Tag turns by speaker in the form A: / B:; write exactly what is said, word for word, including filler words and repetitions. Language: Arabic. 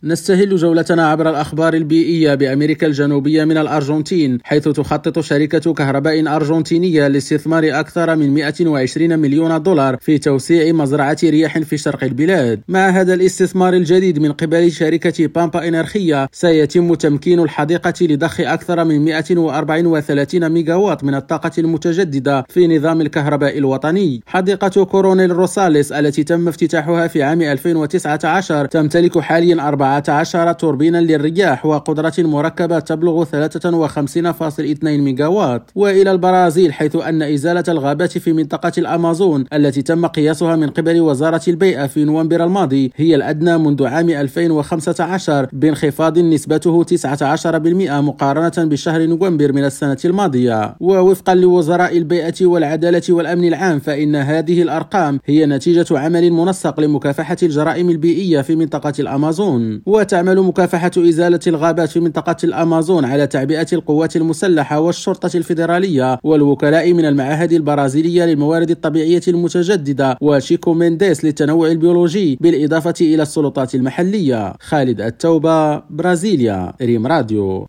A: نستهل جولتنا عبر الأخبار البيئية بأمريكا الجنوبية من الأرجنتين، حيث تخطط شركة كهرباء أرجنتينية لاستثمار أكثر من مئة وعشرين مليون دولار في توسيع مزرعة رياح في شرق البلاد. مع هذا الاستثمار الجديد من قبل شركة بامبا إنرخية، سيتم تمكين الحديقة لضخ أكثر من مئة وأربعة وثلاثين ميجاوات من الطاقة المتجددة في نظام الكهرباء الوطني. حديقة كورونيل روساليس التي تم افتتاحها في عام ألفين وتسعة عشر تمتلك حاليا أربعة عشر توربينا للرياح وقدرة مركبة تبلغ ثلاثة وخمسين فاصلة اثنين ميجاوات. وإلى البرازيل، حيث أن إزالة الغابات في منطقة الأمازون التي تم قياسها من قبل وزارة البيئة في نوفمبر الماضي هي الأدنى منذ عام ألفين وخمسة عشر، بانخفاض نسبته تسعة عشر بالمئة مقارنة بشهر نوفمبر من السنة الماضية. ووفقا لوزراء البيئة والعدالة والأمن العام، فإن هذه الأرقام هي نتيجة عمل منسق لمكافحة الجرائم البيئية في منطقة الأمازون. وتعمل مكافحة إزالة الغابات في منطقة الأمازون على تعبئة القوات المسلحة والشرطة الفيدرالية والوكلاء من المعاهد البرازيلية للموارد الطبيعية المتجددة وشيكو مينديس للتنوع البيولوجي، بالإضافة إلى السلطات المحلية. خالد التوبة، برازيليا، ريم راديو.